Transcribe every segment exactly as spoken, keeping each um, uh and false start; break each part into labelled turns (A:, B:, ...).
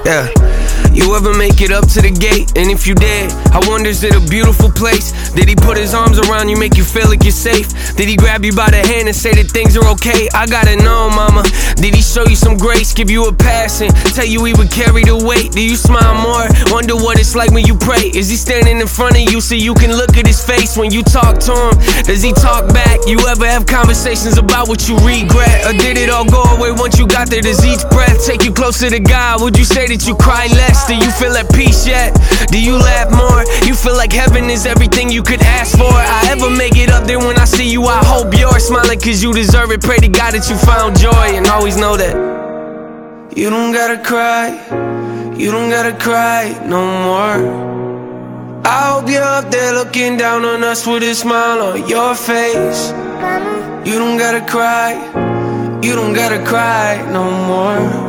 A: Yeah. You ever make it up to the gate? And if you did, I wonder, is it a beautiful place? Did he put his arms around you, make you feel like you're safe? Did he grab you by the hand and say that things are okay? I gotta know, mama. Did he show you some grace, give you a pass and tell you he would carry the weight? Do you smile more? Wonder what it's like when you pray. Is he standing in front of you so you can look at his face when you talk to him? Does he talk back? You ever have conversations about what you regret? Or did it all go away once you got there? Does each breath take you closer to God? Would you say that you cry less? Do you feel at peace yet? Do you laugh more? You feel like heaven is everything you could ask for. I ever make it up there when I see you, I hope you're smiling cause you deserve it. Pray to God that you found joy and always know that you don't gotta cry, you don't gotta cry no more. I hope you're up there looking down on us with a smile on your face. You don't gotta cry, you don't gotta cry no more.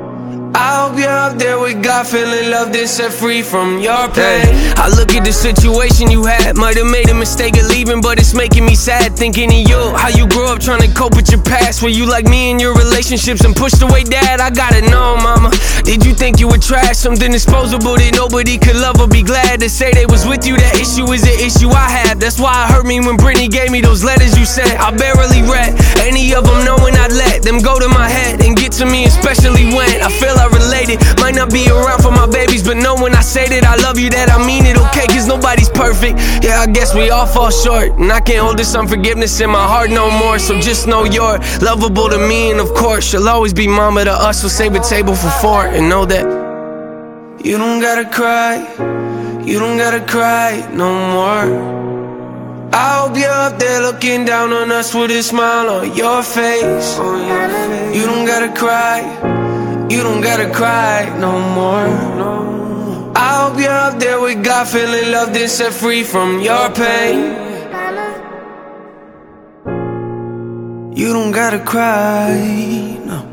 A: I hope you're up there with God, feeling loved and set free from your pain. I look at the situation you had, might have made a mistake of leaving, but it's making me sad thinking of you. How you grew up trying to cope with your past. Were you like me in your relationships and pushed away dad? I gotta know, mama. Did you think you were trash, something disposable that nobody could love or be glad to say they was with you? That issue is an issue I have. That's why it hurt me when Brittany gave me those letters you sent. I barely read any of them, knowing I'd let them go to my head and get to me, especially when I feel I related. Might not be around for my babies, but know when I say that I love you, that I mean it, okay? Cause nobody's perfect. Yeah, I guess we all fall short, and I can't hold this unforgiveness in my heart no more. So just know you're lovable to me, and of course you'll always be mama to us. So save a table for four and know that you don't gotta cry, you don't gotta cry no more. I hope you're up there looking down on us with a smile on your face. You don't gotta cry, you don't gotta cry no more. I hope you're up there with God, feeling loved and set free from your pain. You don't gotta cry, no.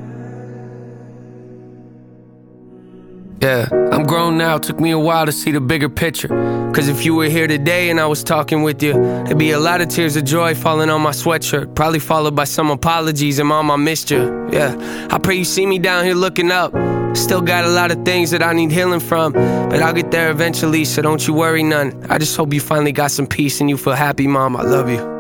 A: Yeah, I'm grown now, took me a while to see the bigger picture. Cause if you were here today and I was talking with you, there'd be a lot of tears of joy falling on my sweatshirt, probably followed by some apologies and mom, I missed you. Yeah, I pray you see me down here looking up. Still got a lot of things that I need healing from, but I'll get there eventually, so don't you worry none. I just hope you finally got some peace and you feel happy, mom, I love you.